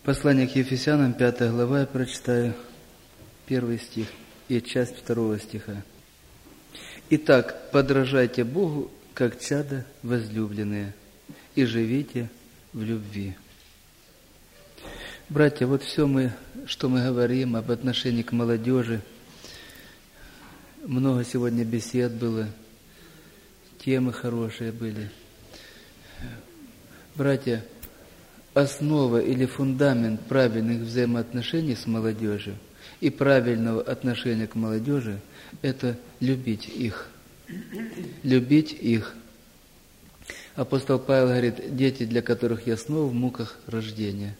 Послание к Ефесянам, 5 глава, я прочитаю 1 стих и часть 2 стиха. «Итак, подражайте Богу, как чада возлюбленные, и живите в любви». Братья, вот все что мы говорим об отношении к молодежи, много сегодня бесед было, темы хорошие были. Братья, основа или фундамент правильных взаимоотношений с молодежью и правильного отношения к молодежи – это любить их. Любить их. Апостол Павел говорит: дети, для которых я снова в муках рождения.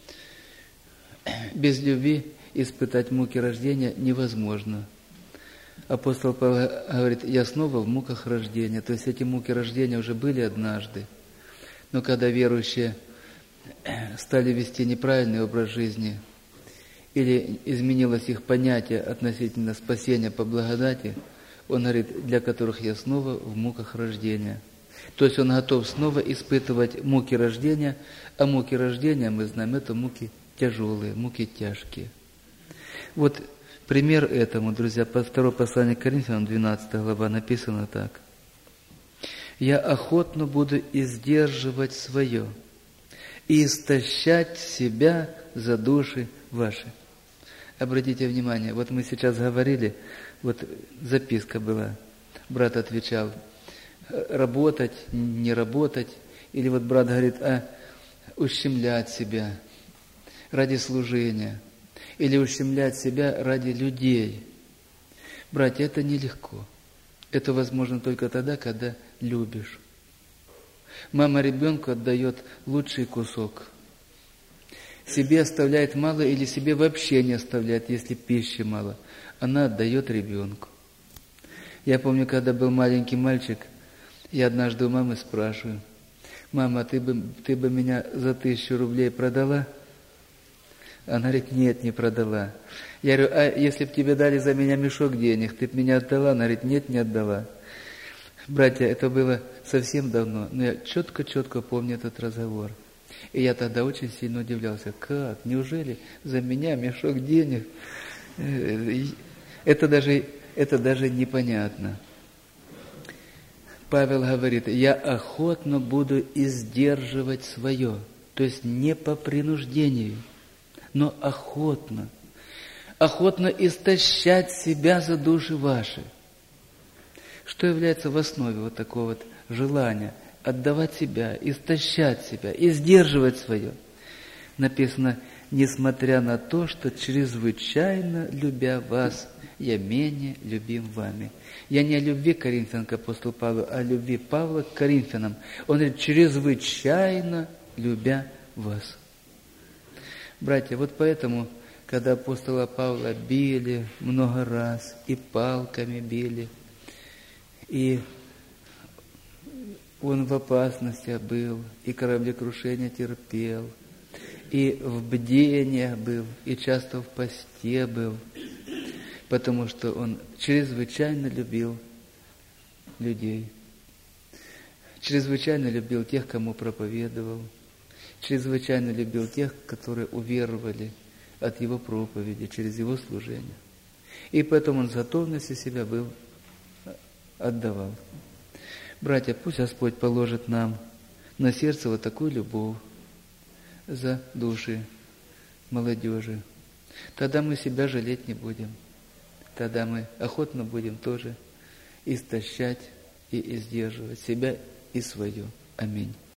Без любви испытать муки рождения невозможно. Апостол Павел говорит: я снова в муках рождения. То есть эти муки рождения уже были однажды. Но когда верующие стали вести неправильный образ жизни, или изменилось их понятие относительно спасения по благодати, он говорит: для которых я снова в муках рождения. То есть он готов снова испытывать муки рождения, а муки рождения, мы знаем, это муки тяжелые, муки тяжкие. Вот пример этому, друзья, по 2 посланию к Коринфянам, 12 глава, написано так: «Я охотно буду издерживать свое и истощать себя за души ваши». Обратите внимание, вот мы сейчас говорили, вот записка была, брат отвечал: работать, не работать, или вот брат говорит: ущемлять себя ради служения, или ущемлять себя ради людей. Братья, это нелегко. Это возможно только тогда, когда любишь. Мама ребенку отдает лучший кусок. Себе оставляет мало или себе вообще не оставляет, если пищи мало. Она отдает ребенку. Я помню, когда был маленький мальчик, я однажды у мамы спрашиваю: «Мама, ты бы меня за 1000 рублей продала?» Она говорит: «Нет, не продала». Я говорю: «А если бы тебе дали за меня мешок денег, ты бы меня отдала?» Она говорит: «Нет, не отдала». Братья, это было совсем давно, но я четко помню этот разговор. И я тогда очень сильно удивлялся: как? Неужели за меня мешок денег? Это даже непонятно. Павел говорит: я охотно буду издерживать свое. То есть не по принуждению, но охотно. Охотно истощать себя за души ваши. Что является в основе вот такого вот желания? Отдавать себя, истощать себя, издерживать свое. Написано: несмотря на то, что чрезвычайно любя вас, я менее любим вами. Я не о любви к Коринфянам, к апостолу Павлу, а о любви Павла к Коринфянам. Он говорит: чрезвычайно любя вас. Братья, вот поэтому, когда апостола Павла били много раз, и палками били, и он в опасности был, и кораблекрушение терпел, и в бдениях был, и часто в посте был, потому что он чрезвычайно любил людей, чрезвычайно любил тех, кому проповедовал, чрезвычайно любил тех, которые уверовали от его проповеди, через его служение. И поэтому он с готовностью себя отдавал. Братья, пусть Господь положит нам на сердце вот такую любовь за души молодежи. Тогда мы себя жалеть не будем. Тогда мы охотно будем тоже истощать и издерживать себя и свое. Аминь.